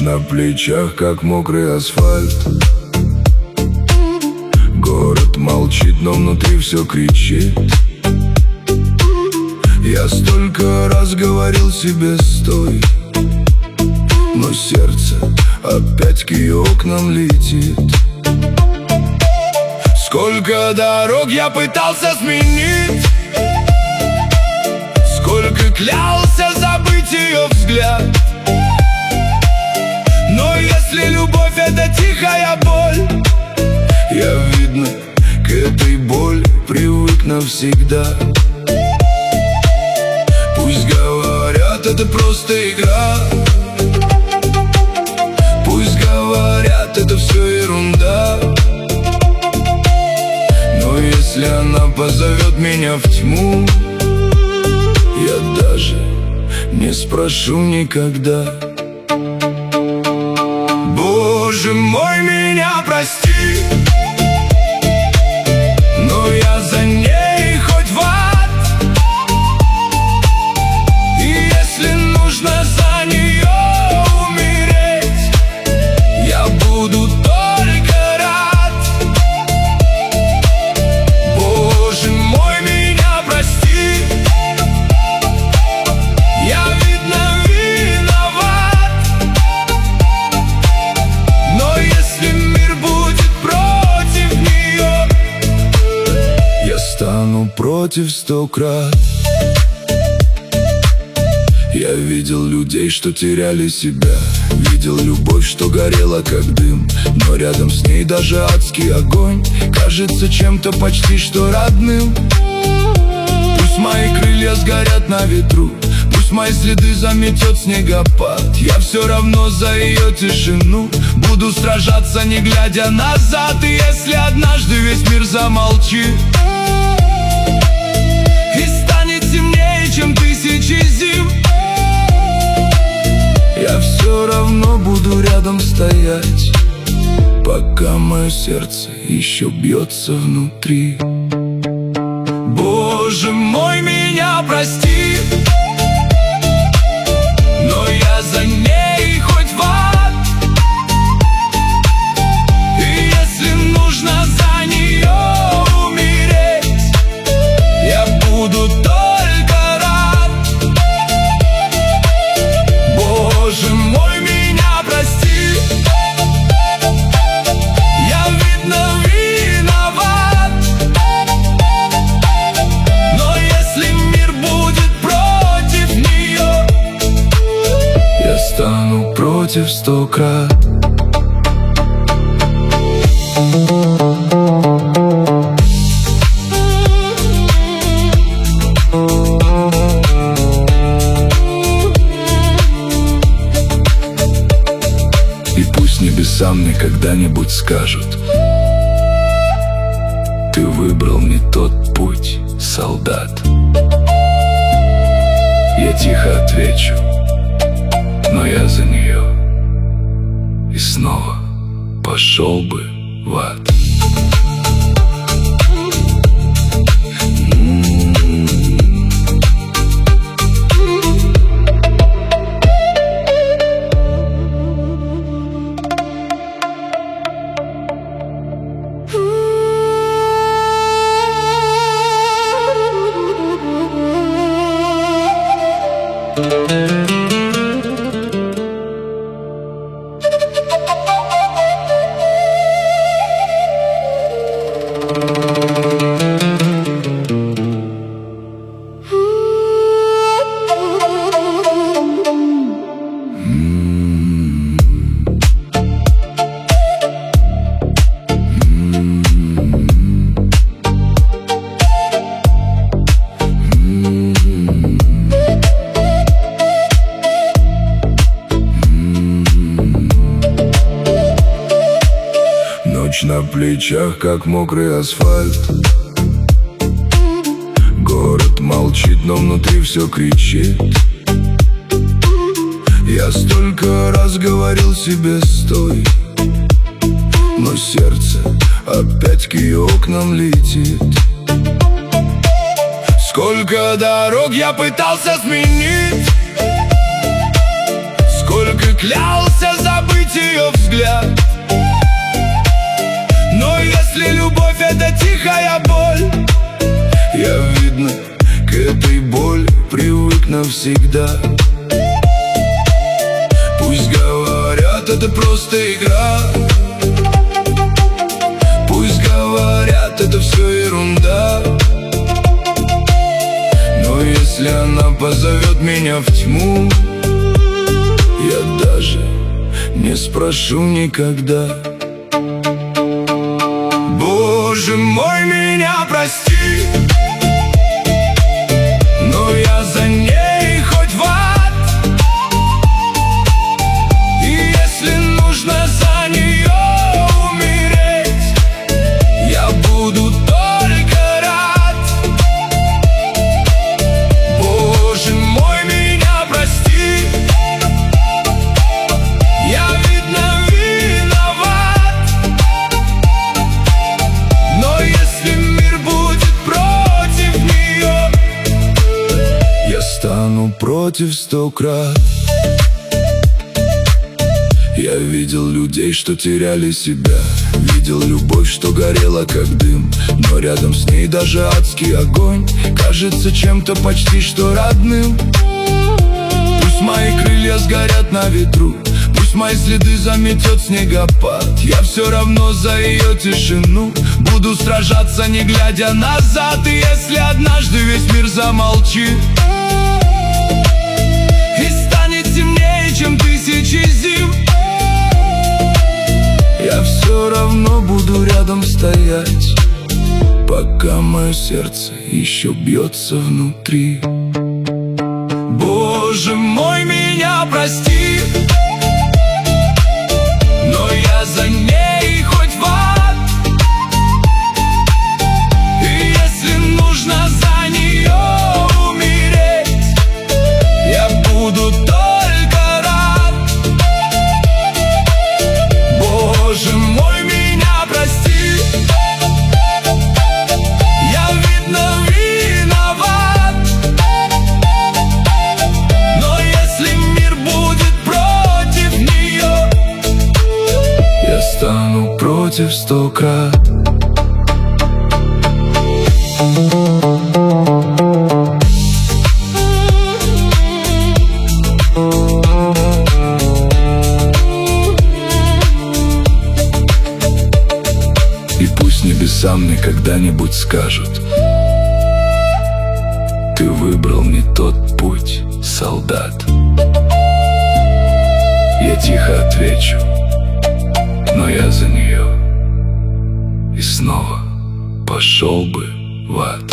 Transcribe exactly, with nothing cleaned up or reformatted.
на плечах, как мокрый асфальт. Город молчит, но внутри все кричит. Я столько раз говорил себе «стой», но сердце опять к ее окнам летит. Сколько дорог я пытался сменить, сколько клялся забыть ее взгляд. Но если любовь — это тихая боль, я, видно, к этой боли привык навсегда. Пусть говорят, это просто игра, пусть говорят, это все ерунда. Но если она позовет меня в тьму, я даже не спрошу никогда. Боже мой, меня прости, но я за ней хоть в ад. И если нужно за нее умереть, я буду только рад. Боже мой, меня прости, я, видно, виноват. Но если мир будет против нее, я стану против сто крат. Я видел людей, что теряли себя, видел любовь, что горела как дым, но рядом с ней даже адский огонь кажется чем-то почти что родным. Пусть мои крылья сгорят на ветру, пусть мои следы заметет снегопад, я все равно за ее тишину буду сражаться, не глядя назад. И если однажды весь мир замолчит и станет темнее, чем тысячи зим, я все равно буду рядом стоять, пока мое сердце еще бьется внутри. Боже мой, меня прости, но я за ней хоть в ад. И если нужно за нее умереть, я буду только рад. Боже мой, меня прости, я, видно, виноват. Но если мир будет против нее, я стану против сто крат. И пусть небеса мне когда-нибудь скажут: ты выбрал не тот путь, солдат. Я тихо отвечу: но я за нее. И снова пошел бы в ад. На плечах, как мокрый асфальт. Город молчит, но внутри все кричит. Я столько раз говорил себе «стой», но сердце опять к ее окнам летит. Сколько дорог я пытался сменить, сколько клялся забыть забыть ее взгляд. Но если любовь — это тихая боль, я, видно, к этой боли привык навсегда. Пусть говорят, это просто игра, пусть говорят, это все ерунда. Но если она позовет меня в тьму, я даже не спрошу никогда. Боже мой, меня прости, но я за ней хоть в ад. И если нужно за нее умереть, я буду только рад. Боже мой, меня прости, я, видно, виноват. Но если мир будет против нее, я стану против сто крат. Я видел людей, что теряли себя, видел любовь, что горела как дым, но рядом с ней даже адский огонь кажется чем-то почти что родным. Пусть мои крылья сгорят на ветру, пусть мои следы заметет снегопад, я все равно за ее тишину буду сражаться, не глядя назад. И если однажды весь мир замолчит и станет темнее, чем тысячи зим, я все равно буду рядом стоять, пока мое сердце еще бьется внутри. Боже мой, меня прости, но я за ней хоть в ад. И если нужно за нее умереть, я буду только рад. Боже мой, меня прости, я, видно, виноват. Но если мир будет против нее, я стану против сто крат. И пусть небеса мне когда-нибудь скажут: ты выбрал не тот путь, солдат. Я тихо отвечу: но я за нее и снова пошел бы в ад.